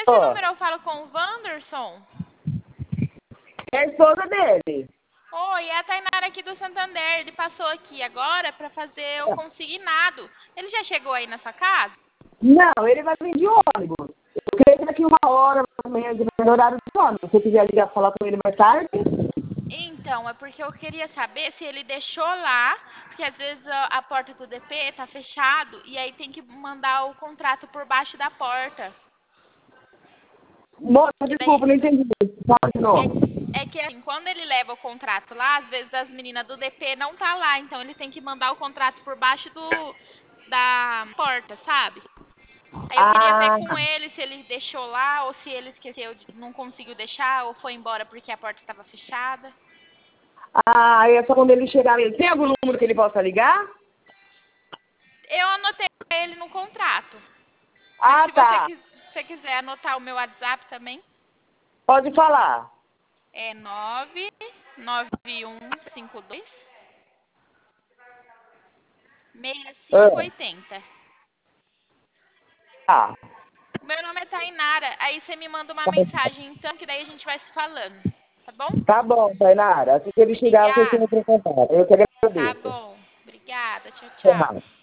número eu falo com o Wanderson? É a esposa dele. Oi, é a Tainara aqui do Santander. Ele passou aqui agora para fazer o consignado. Ele já chegou aí na sua casa? Não, ele vai vir de ônibus. Eu creio que daqui 1 hora, mais ou menos, no horário de ônibus. Se você quiser ligar e falar com ele mais tarde. Então, é porque eu queria saber se ele deixou lá, porque às vezes a porta do DP tá fechado e aí tem que mandar o contrato por baixo da porta. Moça, Que desculpa, daí não entendi. Fala de novo. é que assim, quando ele leva o contrato lá, às vezes as meninas do DP não tá lá, então ele tem que mandar o contrato por baixo da porta, sabe? Aí eu queria ver Ah, com ele se ele deixou lá ou se ele esqueceu, não conseguiu deixar ou foi embora porque a porta estava fechada. é só quando ele chegar mesmo. Tem algum número que ele possa ligar? Eu anotei ele no contrato. Mas Ah, se tá. você quiser anotar o meu WhatsApp também, Pode falar. é 99152 Ah, 6580. tá. O meu nome é Tainara. Aí você me manda uma mensagem, então, que daí a gente vai se falando. Tá bom? Tá bom, Tainara. Assim que ele chegar, você Obrigada. entra em contato. Eu que Tá agradeço. bom. Obrigada. Tchau, Até tchau. mais.